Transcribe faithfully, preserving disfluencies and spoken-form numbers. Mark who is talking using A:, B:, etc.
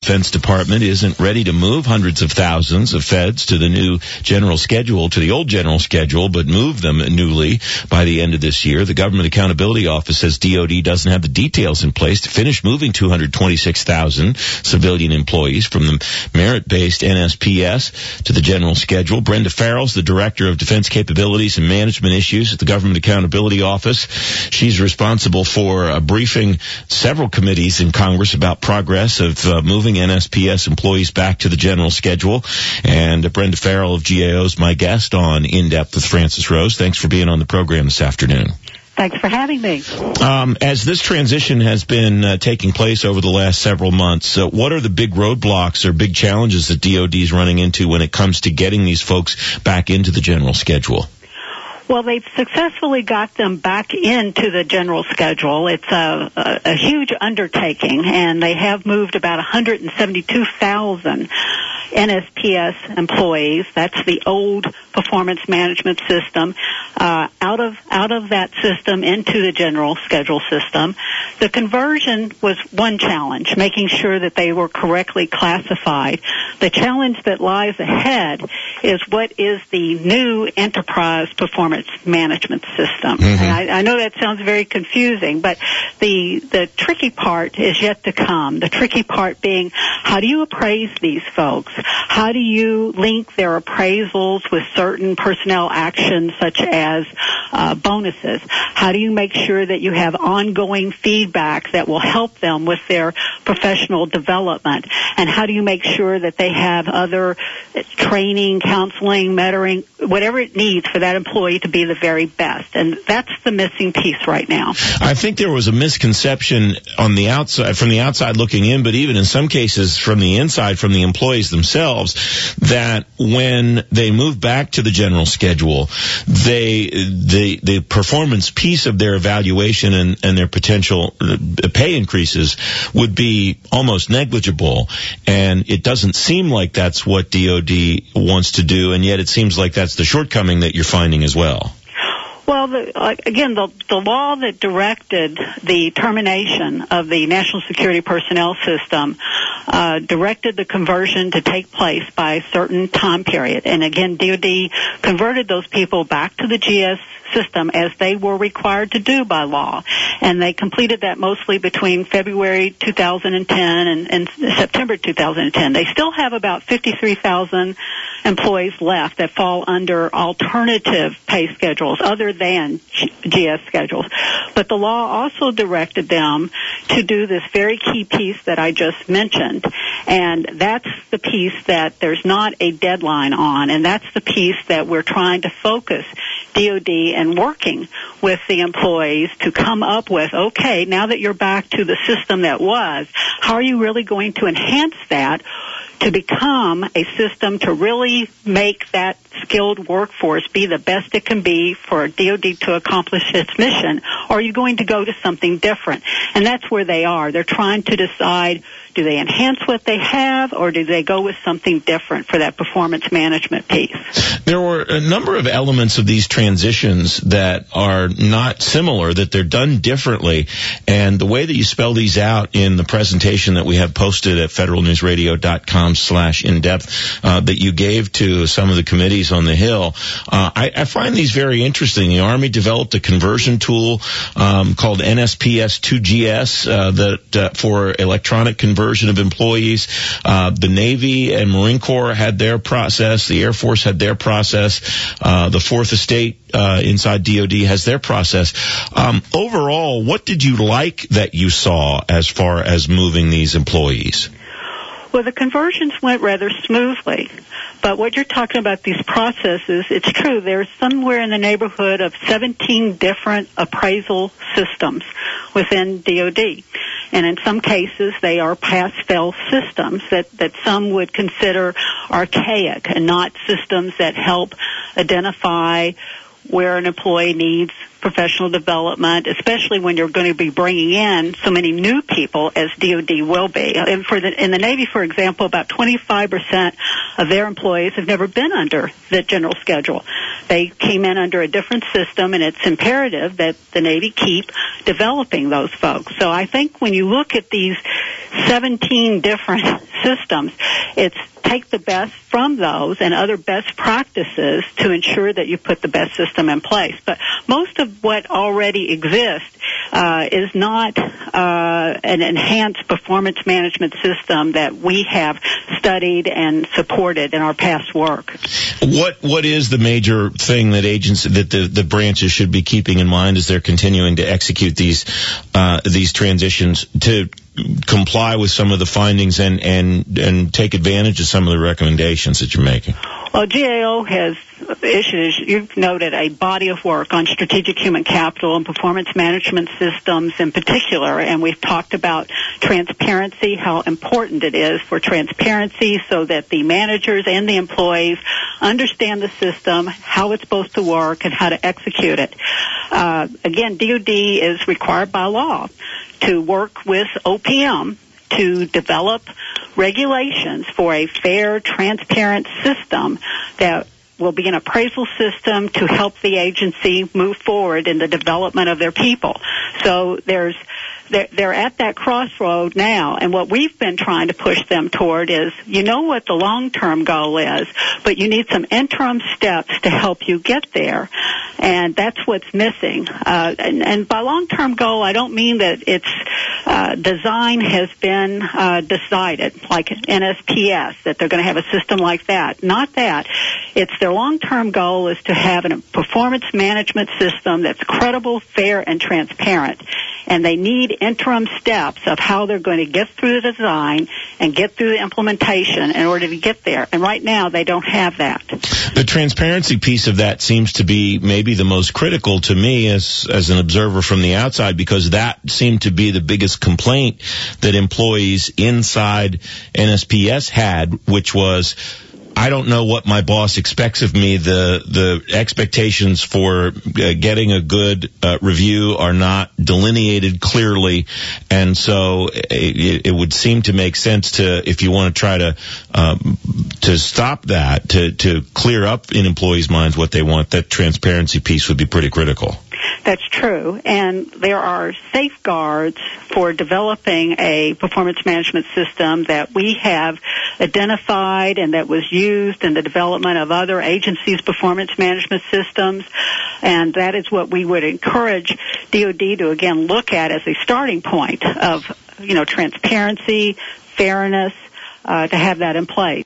A: Defense Department isn't ready to move hundreds of thousands of feds to the new general schedule, to the old general schedule, but move them newly by the end of this year. The Government Accountability Office says D O D doesn't have the details in place to finish moving two hundred twenty-six thousand civilian employees from the merit-based N S P S to the general schedule. Brenda Farrell's the Director of Defense Capabilities and Management Issues at the Government Accountability Office. She's responsible for uh, briefing several committees in Congress about progress of uh, moving N S P S employees back to the general schedule. And uh, Brenda Farrell of G A O is my guest on In Depth with Francis Rose. Thanks for being on the program this afternoon.
B: Thanks for having me.
A: Um, as this transition has been uh, taking place over the last several months, uh, what are the big roadblocks or big challenges that D O D is running into when it comes to getting these folks back into the general schedule?
B: Well, they've successfully got them back into the general schedule. It's a, a, a huge undertaking, and they have moved about one hundred seventy-two thousand N S P S employees. That's the old performance management system, uh, out of out of that system into the general schedule system. The conversion was one challenge, making sure that they were correctly classified. The challenge that lies ahead is what is the new enterprise performance management system.
A: Mm-hmm.
B: I, I know that sounds very confusing, but the the tricky part is yet to come. The tricky part being, how do you appraise these folks? How do you link their appraisals with certain personnel actions such as uh, bonuses? How do you make sure that you have ongoing feedback that will help them with their professional development? And how do you make sure that they have other training, counseling, mentoring, whatever it needs for that employee to be the very best? And that's the missing piece right now.
A: I think there was a misconception on the outside, from the outside looking in, but even in some cases from the inside, from the employees themselves, that when they move back to the general schedule, they the the performance piece of their evaluation and, and their potential pay increases would be almost negligible. And it doesn't seem like that's what D O D wants to do, and yet it seems like that's the shortcoming that you're finding as well.
B: Well, the, uh, again, the, the law that directed the termination of the National Security Personnel System uh, directed the conversion to take place by a certain time period. And again, D O D converted those people back to the G S system as they were required to do by law. And they completed that mostly between February two thousand ten and, and September two thousand ten. They still have about fifty-three thousand employees left that fall under alternative pay schedules other than G S schedules. But the law also directed them to do this very key piece that I just mentioned. And that's the piece that there's not a deadline on. And that's the piece that we're trying to focus D O D and working with the employees to come up with, okay, now that you're back to the system that was, how are you really going to enhance that to become a system to really make that skilled workforce be the best it can be for D O D to accomplish its mission? Or are you going to go to something different? And that's where they are. They're trying to decide, do they enhance what they have, or do they go with something different for that performance management piece?
A: There were a number of elements of these transitions that are not similar, that they're done differently. And the way that you spell these out in the presentation that we have posted at federalnewsradio.com slash in-depth uh, that you gave to some of the committees on the Hill, uh, I, I find these very interesting. The Army developed a conversion tool um, called N S P S two G S uh, that uh, for electronic conversion of employees. Uh, the Navy and Marine Corps had their process. The Air Force had their process. Uh, the Fourth Estate uh, inside D O D has their process. Um, overall, what did you like that you saw as far as moving these employees?
B: Well, the conversions went rather smoothly. But what you're talking about, these processes, it's true. There's somewhere in the neighborhood of seventeen different appraisal systems within D O D. And in some cases, they are pass-fail systems that, that some would consider archaic and not systems that help identify where an employee needs professional development, especially when you're going to be bringing in so many new people as D O D will be. And for the, in the Navy, for example, about twenty-five percent of their employees have never been under the general schedule. they came in under a different system, and it's imperative that the Navy keep developing those folks. So I think when you look at these seventeen different systems, it's take the best from those and other best practices to ensure that you put the best system in place. But most of what already exists uh, is not uh, an enhanced performance management system that we have studied and supported in our past work.
A: What what is the major thing that agents that the, the branches should be keeping in mind as they're continuing to execute these uh, these transitions to comply with some of the findings and, and, and take advantage of some of the recommendations that you're making?
B: Well, G A O has issued, as you've noted, a body of work on strategic human capital and performance management systems in particular, and we've talked about transparency, how important it is for transparency so that the managers and the employees understand the system, how it's supposed to work, and how to execute it. Uh, again, D O D is required by law to work with O P M to develop regulations for a fair, transparent system that will be an appraisal system to help the agency move forward in the development of their people. So there's they're, they're at that crossroad now, and what we've been trying to push them toward is, you know what the long-term goal is, but you need some interim steps to help you get there, and that's what's missing. Uh, and, and by long-term goal, I don't mean that it's uh, design has been uh, decided, like N S P S, that they're going to have a system like that. Not that. It's their long-term goal is to have a performance management system that's credible, fair, and transparent. And they need interim steps of how they're going to get through the design and get through the implementation in order to get there. And right now, they don't have that.
A: The transparency piece of that seems to be maybe the most critical to me as as an observer from the outside, because that seemed to be the biggest complaint that employees inside N S P S had, which was, I don't know what my boss expects of me. The the expectations for uh, getting a good uh, review are not delineated clearly, and so it, it would seem to make sense to, if you want to try to um, to stop that, to to clear up in employees' minds what they want. That transparency piece would be pretty critical.
B: That's true, and there are safeguards for developing a performance management system that we have identified and that was used in the development of other agencies' performance management systems, and that is what we would encourage D O D to, again, look at as a starting point of, you know, transparency, fairness, uh, to have that in place.